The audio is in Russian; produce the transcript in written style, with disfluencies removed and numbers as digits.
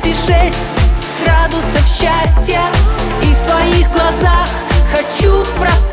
206 градусов счастья, и в твоих глазах хочу пропасть.